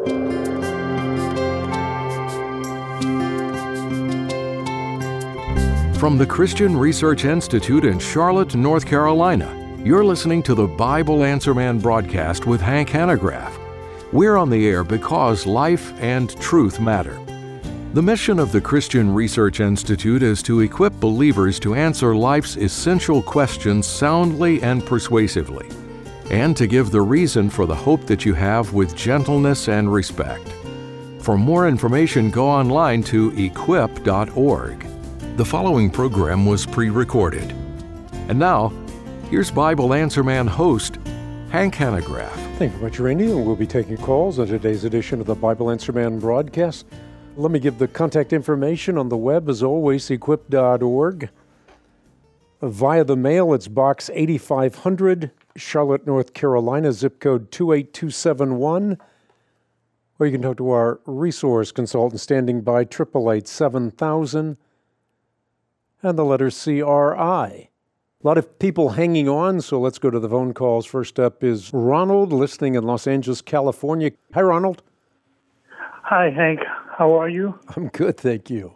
From the Christian Research Institute in Charlotte, North Carolina, you're listening to the Bible Answer Man broadcast with Hank Hanegraaff. We're on the air because life and truth matter. The mission of the Christian Research Institute is to equip believers to answer life's essential questions soundly and persuasively, and to give the reason for the hope that you have with gentleness and respect. For more information, go online to equip.org. The following program was pre-recorded. And now, here's Bible Answer Man host, Hank Hanegraaff. Thank you very much, Randy, and we'll be taking calls on today's edition of the Bible Answer Man broadcast. Let me give the contact information on the web, as always, equip.org. Via the mail, it's Box 8500, Charlotte, North Carolina, zip code 28271. Or you can talk to our resource consultant standing by, 888-7000, and the letter CRI. A lot of people hanging on, so let's go to the phone calls. First up is Ronald, listening in Los Angeles, California. Hi, Ronald. Hi, Hank. How are you? I'm good, thank you.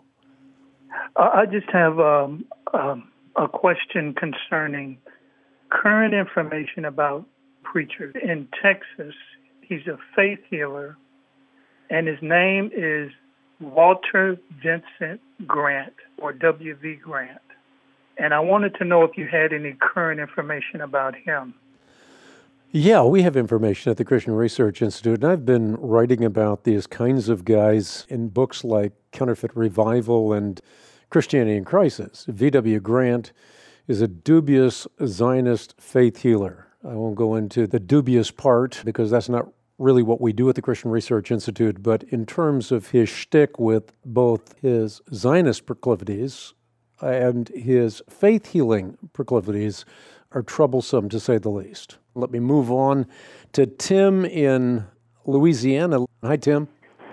I just have a question concerning current information about preachers. In Texas, he's a faith healer, and his name is Walter Vincent Grant, or W.V. Grant. And I wanted to know if you had any current information about him. Yeah, we have information at the Christian Research Institute, and I've been writing about these kinds of guys in books like Counterfeit Revival and Christianity in Crisis. V.W. Grant is a dubious Zionist faith healer. I won't go into the dubious part because that's not really what we do at the Christian Research Institute, but in terms of his shtick with both his Zionist proclivities and his faith healing proclivities are troublesome, to say the least. Let me move on to Tim in Louisiana. Hi, Tim.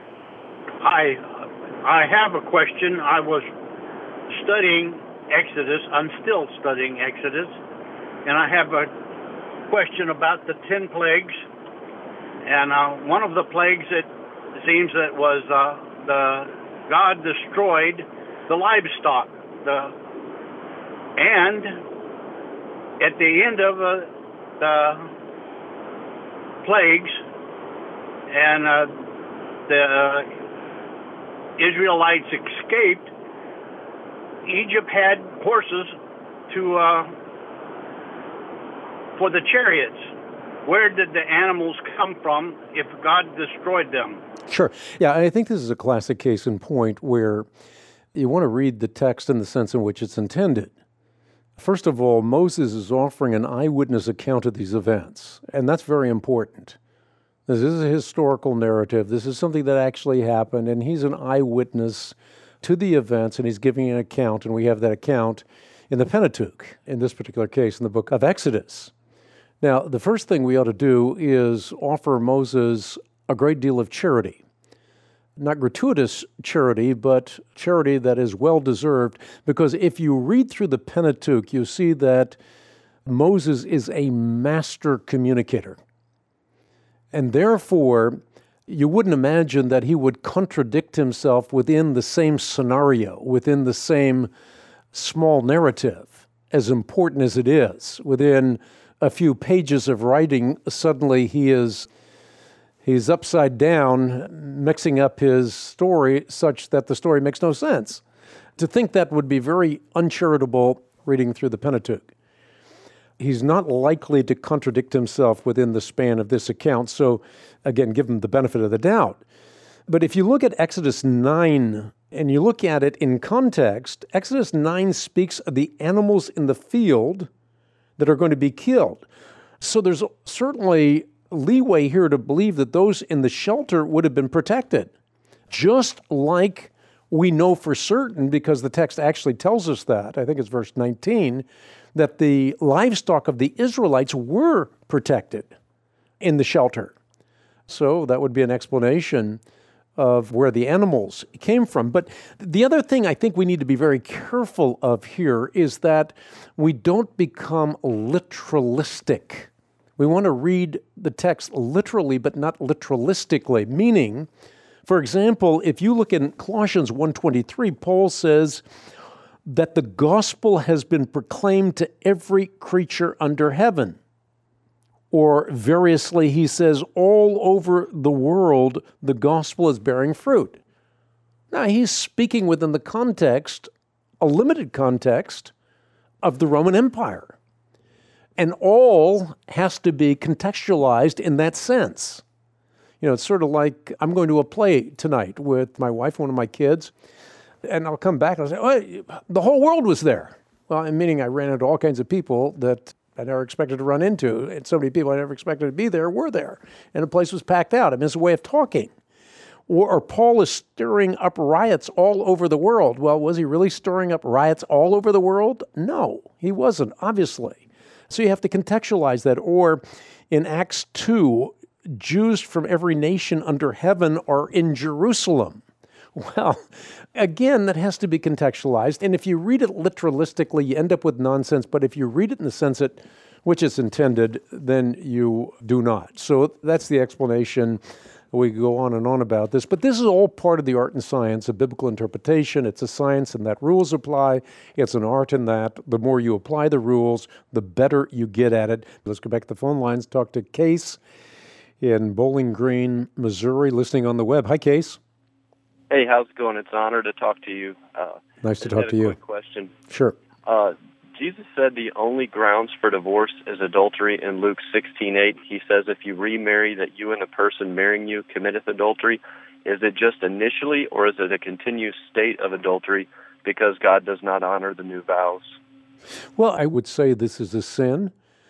Hi. I have a question. I was studying Exodus. I'm still studying Exodus. And I have a question about the 10 plagues. And one of the plagues, it seems that was God destroyed the livestock. And at the end of the plagues, and the Israelites escaped, Egypt had horses for the chariots. Where did the animals come from if God destroyed them? Sure. Yeah, I think this is a classic case in point where you want to read the text in the sense in which it's intended. First of all, Moses is offering an eyewitness account of these events, and that's very important. This is a historical narrative. This is something that actually happened, and he's an eyewitness to the events, and he's giving an account, and we have that account in the Pentateuch, in this particular case, in the book of Exodus. Now, the first thing we ought to do is offer Moses a great deal of charity. Not gratuitous charity, but charity that is well-deserved, because if you read through the Pentateuch, you see that Moses is a master communicator. And therefore, you wouldn't imagine that he would contradict himself within the same scenario, within the same small narrative, as important as it is. Within a few pages of writing, suddenly he's upside down, mixing up his story such that the story makes no sense. To think that would be very uncharitable reading through the Pentateuch. He's not likely to contradict himself within the span of this account, so again, give him the benefit of the doubt. But if you look at Exodus 9, and you look at it in context, Exodus 9 speaks of the animals in the field that are going to be killed. So there's certainly leeway here to believe that those in the shelter would have been protected. Just like we know for certain, because the text actually tells us that, I think it's verse 19, that the livestock of the Israelites were protected in the shelter. So that would be an explanation of where the animals came from. But the other thing I think we need to be very careful of here is that we don't become literalistic We want to read the text literally, but not literalistically, meaning, for example, if you look in Colossians 1:23, Paul says that the gospel has been proclaimed to every creature under heaven. Or variously, he says, all over the world, the gospel is bearing fruit. Now, he's speaking within the context, a limited context, of the Roman Empire. And all has to be contextualized in that sense. You know, it's sort of like I'm going to a play tonight with my wife, one of my kids, and I'll come back and I'll say, oh, the whole world was there. Well, meaning I ran into all kinds of people that I never expected to run into, and so many people I never expected to be there were there, and the place was packed out. I mean, it's a way of talking. Or Paul is stirring up riots all over the world. Well, was he really stirring up riots all over the world? No, he wasn't, obviously. So you have to contextualize that. Or in Acts 2, Jews from every nation under heaven are in Jerusalem. Well, again, that has to be contextualized. And if you read it literalistically, you end up with nonsense. But if you read it in the sense that which it's intended, then you do not. So that's the explanation. We go on and on about this. But this is all part of the art and science of biblical interpretation. It's a science in that rules apply. It's an art in that the more you apply the rules, the better you get at it. Let's go back to the phone lines, talk to Case in Bowling Green, Missouri, listening on the web. Hi, Case. Hey, how's it going? It's an honor to talk to you. Nice to talk to you. Quick question. Sure. Jesus said the only grounds for divorce is adultery in Luke 16:8. He says if you remarry, that you and the person marrying you committeth adultery. Is it just initially, or is it a continuous state of adultery because God does not honor the new vows? Well, I would say this is a sin.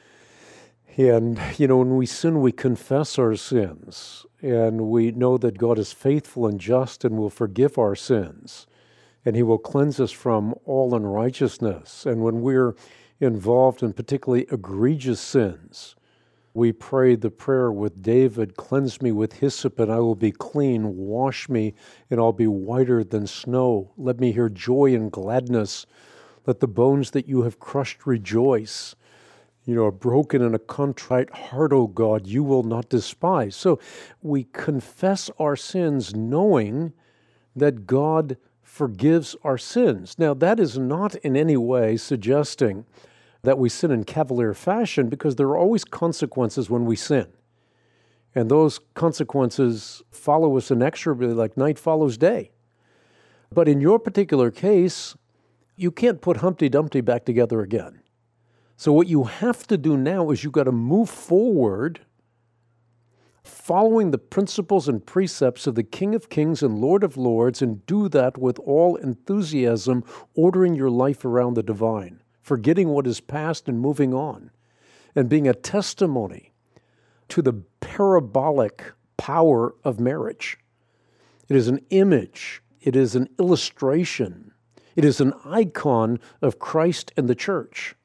And, you know, when we sin, we confess our sins. And we know that God is faithful and just and will forgive our sins. And he will cleanse us from all unrighteousness. And when we're involved in particularly egregious sins, we pray the prayer with David, cleanse me with hyssop and I will be clean, wash me and I'll be whiter than snow. Let me hear joy and gladness. Let the bones that you have crushed rejoice. You know, a broken and a contrite heart, O God, you will not despise. So we confess our sins knowing that God forgives our sins. Now, that is not in any way suggesting that we sin in cavalier fashion, because there are always consequences when we sin. And those consequences follow us inexorably like night follows day. But in your particular case, you can't put Humpty Dumpty back together again. So what you have to do now is you've got to move forward following the principles and precepts of the King of Kings and Lord of Lords, and do that with all enthusiasm, ordering your life around the divine, forgetting what is past and moving on, and being a testimony to the parabolic power of marriage. It is an image. It is an illustration. It is an icon of Christ and the church.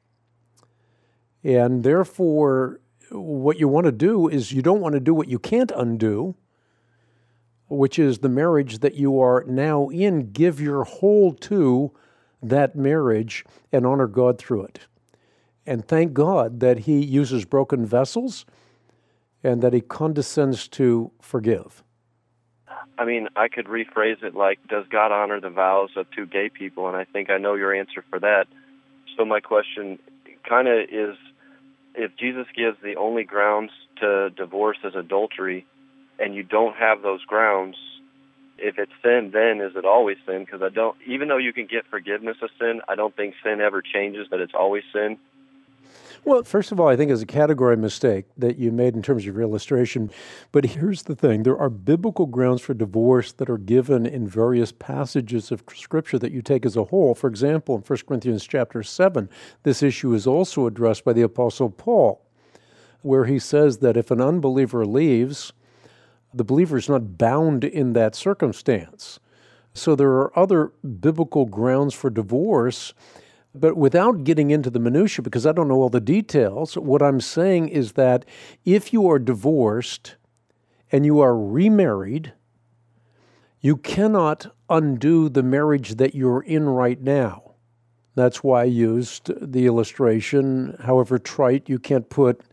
And therefore, what you want to do is you don't want to do what you can't undo, which is the marriage that you are now in. Give your whole to that marriage and honor God through it. And thank God that he uses broken vessels and that he condescends to forgive. I mean, I could rephrase it like, does God honor the vows of two gay people? And I think I know your answer for that. So my question kind of is, if Jesus gives the only grounds to divorce as adultery, and you don't have those grounds, if it's sin, then is it always sin? Because even though you can get forgiveness of sin, I don't think sin ever changes, that it's always sin. Well, first of all, I think it's a category mistake that you made in terms of your illustration. But here's the thing. There are biblical grounds for divorce that are given in various passages of Scripture that you take as a whole. For example, in 1 Corinthians chapter 7, this issue is also addressed by the Apostle Paul, where he says that if an unbeliever leaves, the believer is not bound in that circumstance. So there are other biblical grounds for divorce. But without getting into the minutia, because I don't know all the details, what I'm saying is that if you are divorced and you are remarried, you cannot undo the marriage that you're in right now. That's why I used the illustration, however trite, you can't put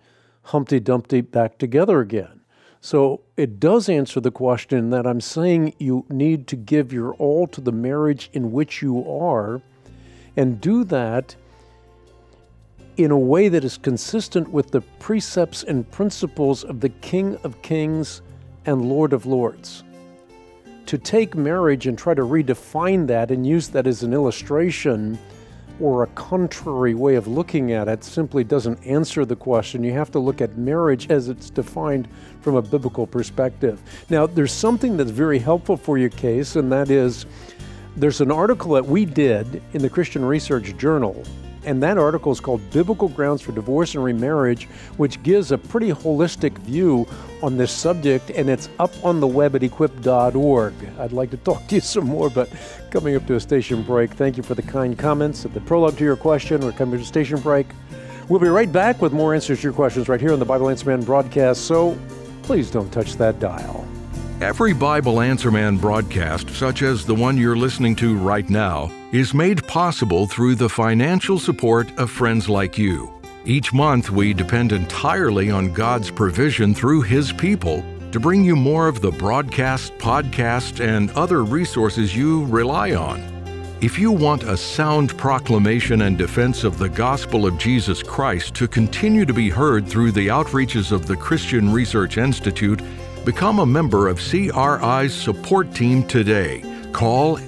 Humpty Dumpty back together again. So it does answer the question that I'm saying you need to give your all to the marriage in which you are, and do that in a way that is consistent with the precepts and principles of the King of Kings and Lord of Lords. To take marriage and try to redefine that and use that as an illustration or a contrary way of looking at it simply doesn't answer the question. You have to look at marriage as it's defined from a biblical perspective. Now, there's something that's very helpful for your case, and that is there's an article that we did in the Christian Research Journal, and that article is called Biblical Grounds for Divorce and Remarriage, which gives a pretty holistic view on this subject, and it's up on the web at equip.org. I'd like to talk to you some more, but coming up to a station break. Thank you for the kind comments at the prologue to your question. We're coming to a station break. We'll be right back with more answers to your questions right here on the Bible Answer Man broadcast, so please don't touch that dial. Every Bible Answer Man broadcast, such as the one you're listening to right now, is made possible through the financial support of friends like you. Each month, we depend entirely on God's provision through His people to bring you more of the broadcast, podcast, and other resources you rely on. If you want a sound proclamation and defense of the gospel of Jesus Christ to continue to be heard through the outreaches of the Christian Research Institute, become a member of CRI's support team today. Call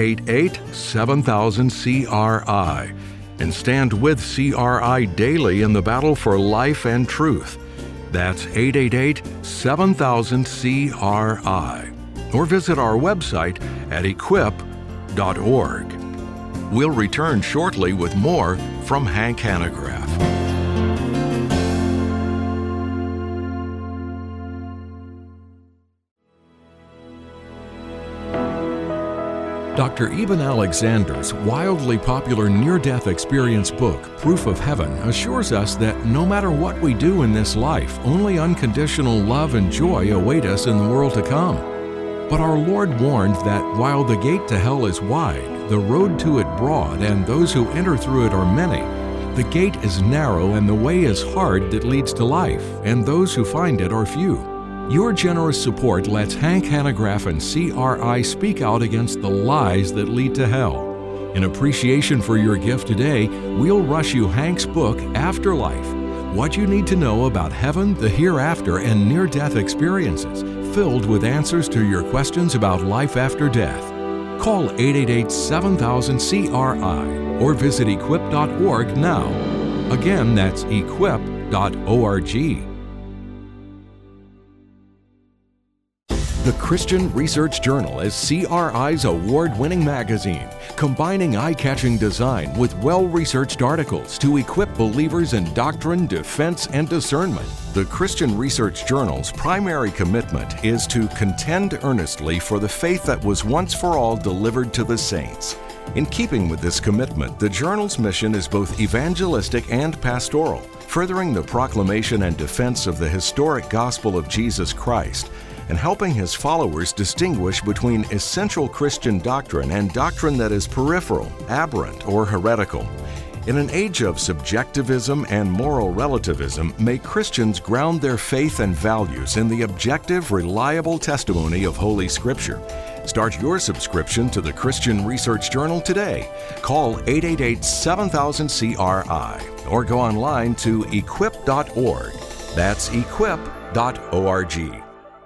888-7000-CRI and stand with CRI daily in the battle for life and truth. That's 888-7000-CRI. Or visit our website at equip.org. We'll return shortly with more from Hank Hanegraaff. Dr. Eben Alexander's wildly popular near-death experience book, Proof of Heaven, assures us that no matter what we do in this life, only unconditional love and joy await us in the world to come. But our Lord warned that while the gate to hell is wide, the road to it broad, and those who enter through it are many, the gate is narrow and the way is hard that leads to life, and those who find it are few. Your generous support lets Hank Hanegraaff and CRI speak out against the lies that lead to hell. In appreciation for your gift today, we'll rush you Hank's book, Afterlife: What You Need to Know About Heaven, the Hereafter, and Near-Death Experiences, filled with answers to your questions about life after death. Call 888-7000-CRI or visit equip.org now. Again, that's equip.org. The Christian Research Journal is CRI's award-winning magazine, combining eye-catching design with well-researched articles to equip believers in doctrine, defense, and discernment. The Christian Research Journal's primary commitment is to contend earnestly for the faith that was once for all delivered to the saints. In keeping with this commitment, the journal's mission is both evangelistic and pastoral, furthering the proclamation and defense of the historic gospel of Jesus Christ, and helping his followers distinguish between essential Christian doctrine and doctrine that is peripheral, aberrant, or heretical. In an age of subjectivism and moral relativism, may Christians ground their faith and values in the objective, reliable testimony of Holy Scripture. Start your subscription to the Christian Research Journal today. Call 888-7000-CRI or go online to equip.org. That's equip.org.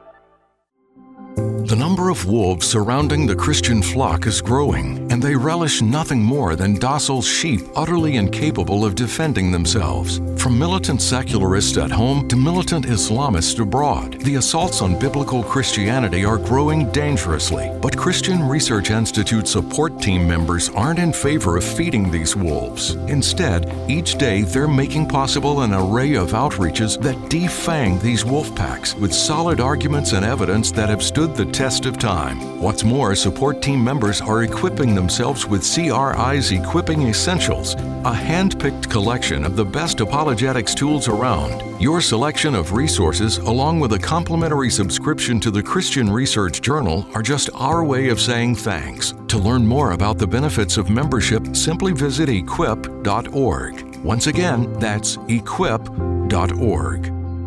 The number of wolves surrounding the Christian flock is growing, and they relish nothing more than docile sheep utterly incapable of defending themselves. From militant secularists at home to militant Islamists abroad, the assaults on biblical Christianity are growing dangerously. But Christian Research Institute support team members aren't in favor of feeding these wolves. Instead, each day they're making possible an array of outreaches that defang these wolf packs with solid arguments and evidence that have stood the test of time. What's more, support team members are equipping themselves with CRI's Equipping Essentials, a hand-picked collection of the best apologetics tools around. Your selection of resources, along with a complimentary subscription to the Christian Research Journal, are just our way of saying thanks. To learn more about the benefits of membership, simply visit equip.org. Once again, that's equip.org.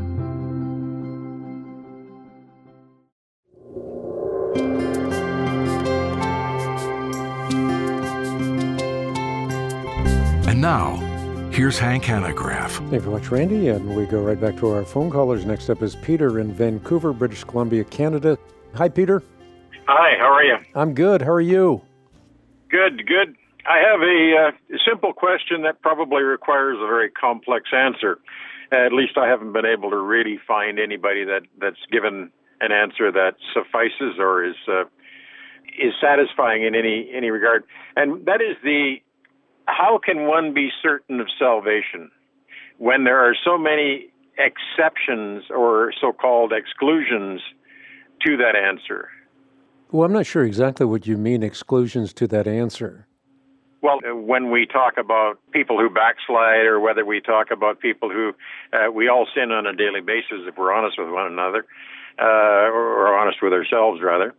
And now, here's Hank Hanegraaff. Thank you very much, Randy, and we go right back to our phone callers. Next up is Peter in Vancouver, British Columbia, Canada. Hi, Peter. Hi, how are you? I'm good. How are you? Good, good. I have a simple question that probably requires a very complex answer. At least I haven't been able to really find anybody that's given an answer that suffices or is satisfying in any regard. And that is how can one be certain of salvation when there are so many exceptions or so-called exclusions to that answer? Well, I'm not sure exactly what you mean, exclusions to that answer. Well, when we talk about people who backslide, or whether we talk about people who we all sin on a daily basis, if we're honest with one another, or honest with ourselves rather.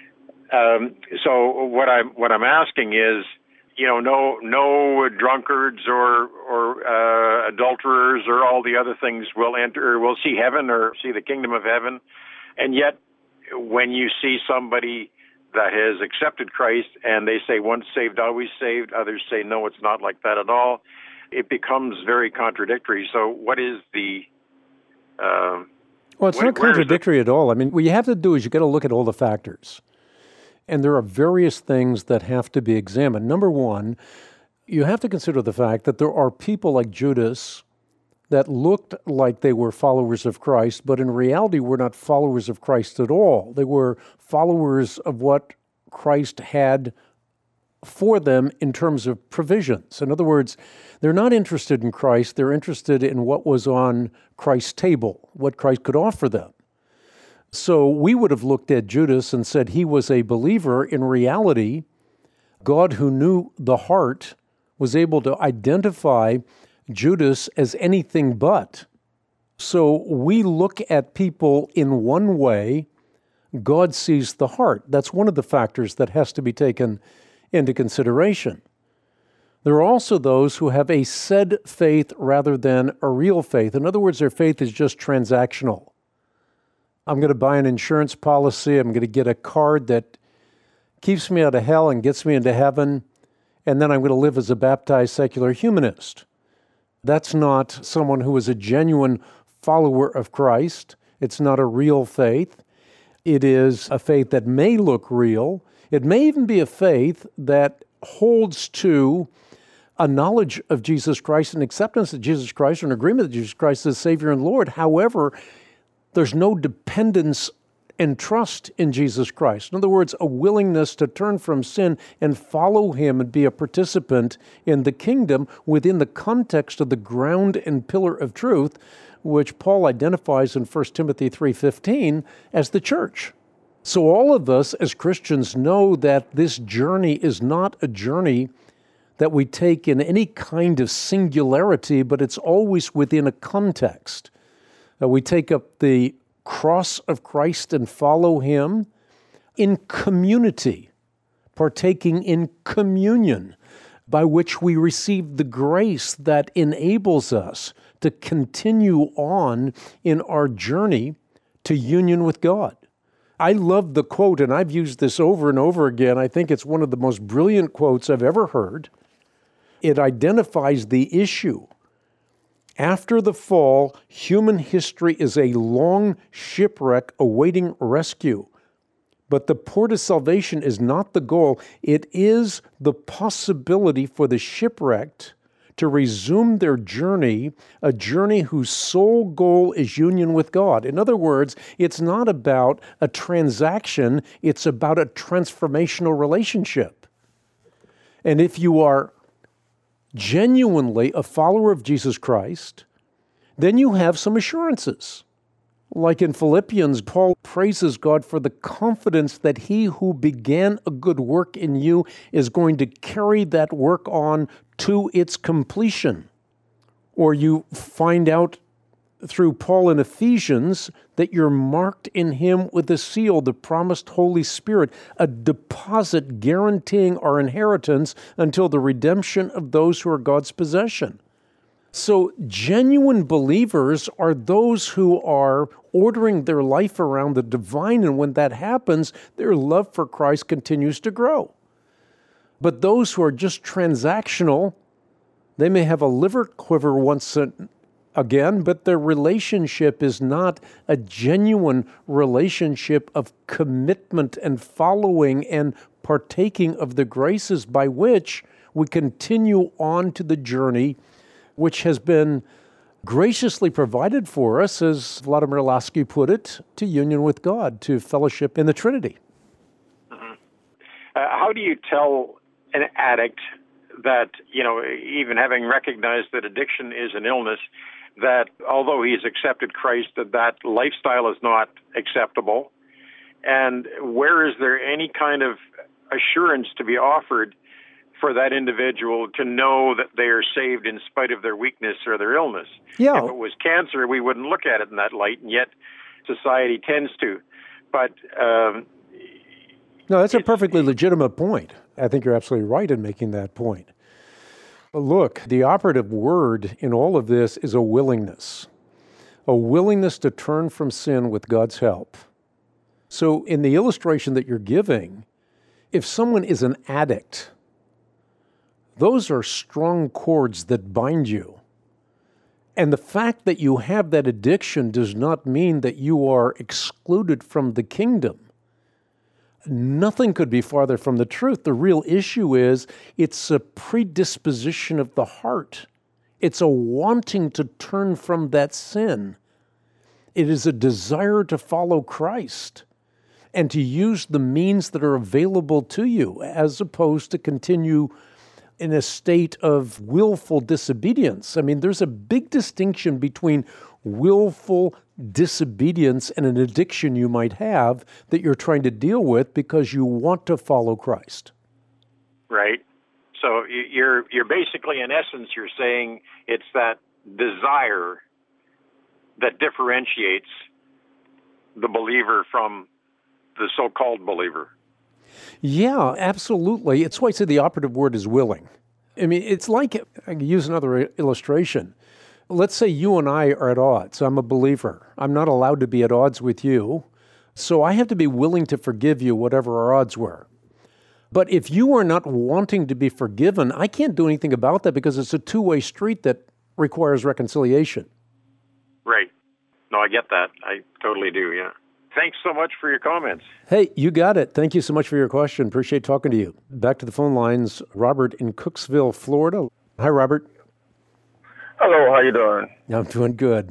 So what I'm asking is, no drunkards or adulterers or all the other things will see heaven or see the kingdom of heaven, and yet when you see somebody that has accepted Christ and they say once saved, always saved, others say no, it's not like that at all, it becomes very contradictory. So what is the... Well, it's not contradictory at all. I mean, what you have to do is you got to look at all the factors. And there are various things that have to be examined. Number one, you have to consider the fact that there are people like Judas that looked like they were followers of Christ, but in reality were not followers of Christ at all. They were followers of what Christ had for them in terms of provisions. In other words, they're not interested in Christ, they're interested in what was on Christ's table, what Christ could offer them. So we would have looked at Judas and said he was a believer. In reality, God, who knew the heart, was able to identify Judas as anything but. So we look at people in one way, God sees the heart. That's one of the factors that has to be taken into consideration. There are also those who have a said faith rather than a real faith. In other words, their faith is just transactional. I'm going to buy an insurance policy, I'm going to get a card that keeps me out of hell and gets me into heaven, and then I'm going to live as a baptized secular humanist. That's not someone who is a genuine follower of Christ. It's not a real faith. It is a faith that may look real. It may even be a faith that holds to a knowledge of Jesus Christ, an acceptance of Jesus Christ, or an agreement that Jesus Christ is Savior and Lord. However, there's no dependence and trust in Jesus Christ. In other words, a willingness to turn from sin and follow Him and be a participant in the kingdom within the context of the ground and pillar of truth, which Paul identifies in 1 Timothy 3:15 as the church. So all of us as Christians know that this journey is not a journey that we take in any kind of singularity, but it's always within a context. We take up the cross of Christ and follow Him in community, partaking in communion, by which we receive the grace that enables us to continue on in our journey to union with God. I love the quote, and I've used this over and over again. I think it's one of the most brilliant quotes I've ever heard. It identifies the issue. After the fall, human history is a long shipwreck awaiting rescue. But the port of salvation is not the goal. It is the possibility for the shipwrecked to resume their journey, a journey whose sole goal is union with God. In other words, it's not about a transaction, it's about a transformational relationship. And if you are genuinely a follower of Jesus Christ, then you have some assurances. Like in Philippians, Paul praises God for the confidence that He who began a good work in you is going to carry that work on to its completion. Or you find out through Paul in Ephesians that you're marked in Him with a seal, the promised Holy Spirit, a deposit guaranteeing our inheritance until the redemption of those who are God's possession. So genuine believers are those who are ordering their life around the divine, and when that happens, their love for Christ continues to grow. But those who are just transactional, they may have a liver quiver once again, but their relationship is not a genuine relationship of commitment and following and partaking of the graces by which we continue on to the journey which has been graciously provided for us, as Vladimir Lasky put it, to union with God, to fellowship in the Trinity. Mm-hmm. How do you tell an addict that, even having recognized that addiction is an illness, that although he's accepted Christ, that lifestyle is not acceptable? And where is there any kind of assurance to be offered for that individual to know that they are saved in spite of their weakness or their illness? Yeah. If it was cancer, we wouldn't look at it in that light, and yet society tends to. But no, that's a perfectly legitimate point. I think you're absolutely right in making that point. But look, the operative word in all of this is a willingness to turn from sin with God's help. So in the illustration that you're giving, if someone is an addict, those are strong cords that bind you. And the fact that you have that addiction does not mean that you are excluded from the kingdom. Nothing could be farther from the truth. The real issue is it's a predisposition of the heart. It's a wanting to turn from that sin. It is a desire to follow Christ and to use the means that are available to you, as opposed to continue in a state of willful disobedience. I mean, there's a big distinction between willful disobedience and an addiction you might have that you're trying to deal with because you want to follow Christ. Right. So you're basically, in essence, you're saying it's that desire that differentiates the believer from the so-called believer. Yeah, absolutely. It's why I say the operative word is willing. I mean, it's like, I can use another illustration. Let's say you and I are at odds. I'm a believer. I'm not allowed to be at odds with you. So I have to be willing to forgive you, whatever our odds were. But if you are not wanting to be forgiven, I can't do anything about that because it's a two-way street that requires reconciliation. Right. No, I get that. I totally do, yeah. Thanks so much for your comments. Hey, you got it. Thank you so much for your question. Appreciate talking to you. Back to the phone lines, Robert in Cooksville, Florida. Hi, Robert. Hello, how you doing? I'm doing good.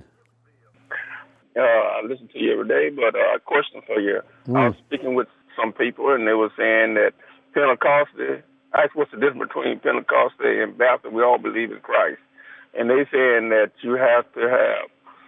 I listen to you every day, but a question for you. I was speaking with some people, and they were saying that Pentecostal, I asked what's the difference between Pentecostal and Baptist. We all believe in Christ. And they saying that you have to have,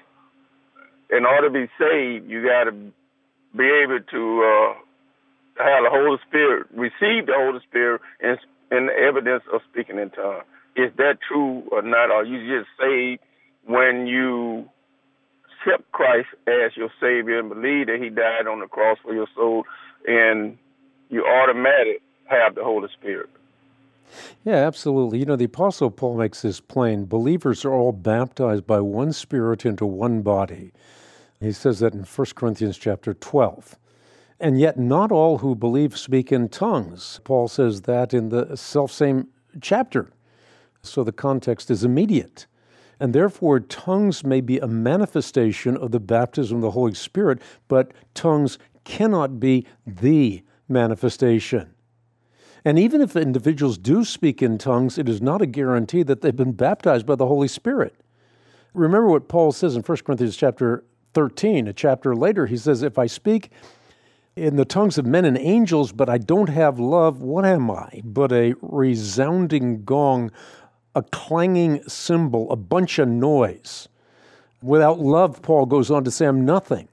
in order to be saved, you got to be able to have the Holy Spirit, receive the Holy Spirit and the evidence of speaking in tongues. Is that true or not? Or you just saved when you accept Christ as your Savior and believe that He died on the cross for your soul, and you automatically have the Holy Spirit? Yeah, absolutely. The Apostle Paul makes this plain. Believers are all baptized by one Spirit into one body. He says that in 1 Corinthians chapter 12. And yet not all who believe speak in tongues. Paul says that in the selfsame chapter. So the context is immediate. And therefore, tongues may be a manifestation of the baptism of the Holy Spirit, but tongues cannot be the manifestation. And even if individuals do speak in tongues, it is not a guarantee that they've been baptized by the Holy Spirit. Remember what Paul says in 1 Corinthians chapter 13, a chapter later. He says, if I speak in the tongues of men and angels, but I don't have love, what am I? But a resounding gong, a clanging cymbal, a bunch of noise. Without love, Paul goes on to say, I'm nothing.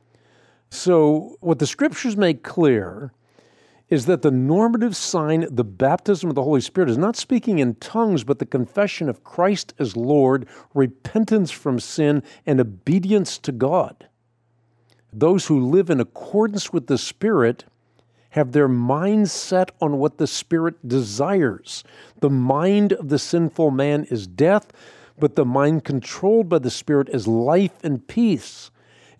So what the Scriptures make clear is that the normative sign, the baptism of the Holy Spirit, is not speaking in tongues, but the confession of Christ as Lord, repentance from sin, and obedience to God. Those who live in accordance with the Spirit have their minds set on what the Spirit desires. The mind of the sinful man is death, but the mind controlled by the Spirit is life and peace.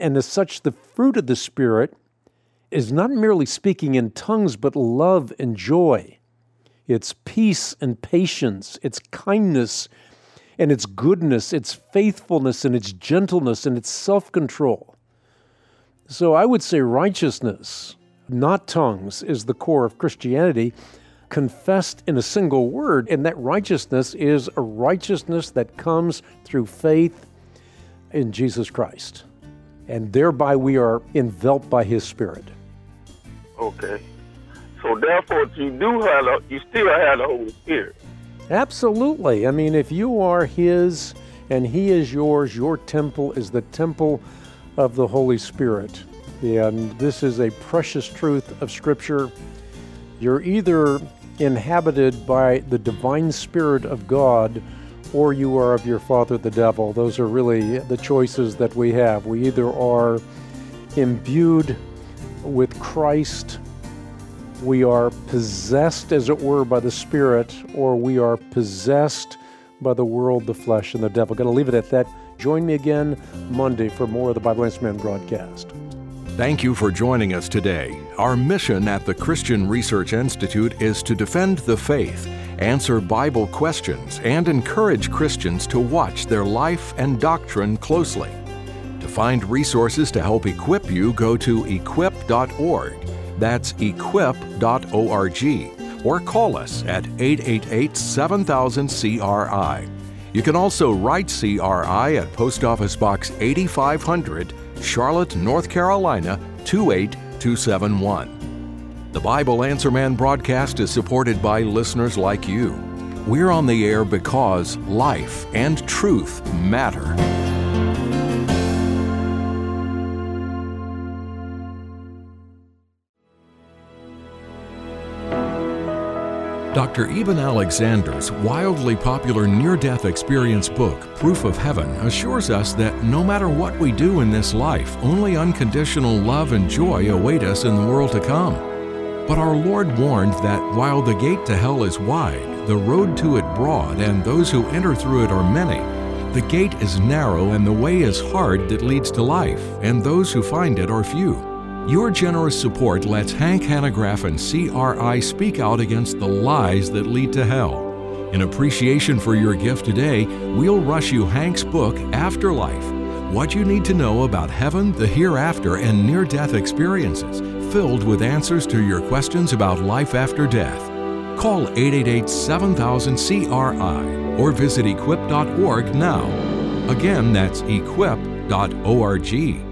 And as such, the fruit of the Spirit is not merely speaking in tongues, but love and joy. It's peace and patience, it's kindness and it's goodness, it's faithfulness and it's gentleness and it's self-control. So I would say righteousness, not tongues, is the core of Christianity, confessed in a single word, and that righteousness is a righteousness that comes through faith in Jesus Christ. And thereby we are enveloped by His Spirit. Okay. So therefore, you still have the Holy Spirit. Absolutely. I mean, if you are His and He is yours, your temple is the temple of the Holy Spirit. And this is a precious truth of Scripture. You're either inhabited by the divine Spirit of God, or you are of your father the devil. Those are really the choices that we have. We either are imbued with Christ, we are possessed, as it were, by the Spirit, or we are possessed by the world, the flesh, and the devil. Going to leave it at that. Join me again Monday for more of the Bible Answer Man broadcast. Thank you for joining us today. Our mission at the Christian Research Institute is to defend the faith, answer Bible questions, and encourage Christians to watch their life and doctrine closely. To find resources to help equip you, go to equip.org. That's equip.org. Or call us at 888-7000-CRI. You can also write CRI at Post Office Box 8500, Charlotte, North Carolina, 28271. The Bible Answer Man broadcast is supported by listeners like you. We're on the air because life and truth matter. Dr. Eben Alexander's wildly popular near-death experience book, Proof of Heaven, assures us that no matter what we do in this life, only unconditional love and joy await us in the world to come. But our Lord warned that while the gate to hell is wide, the road to it broad, and those who enter through it are many, the gate is narrow and the way is hard that leads to life, and those who find it are few. Your generous support lets Hank Hanegraaff and CRI speak out against the lies that lead to hell. In appreciation for your gift today, we'll rush you Hank's book, Afterlife: What You Need to Know About Heaven, the Hereafter, and Near-Death Experiences, filled with answers to your questions about life after death. Call 888-7000-CRI or visit equip.org now. Again, that's equip.org.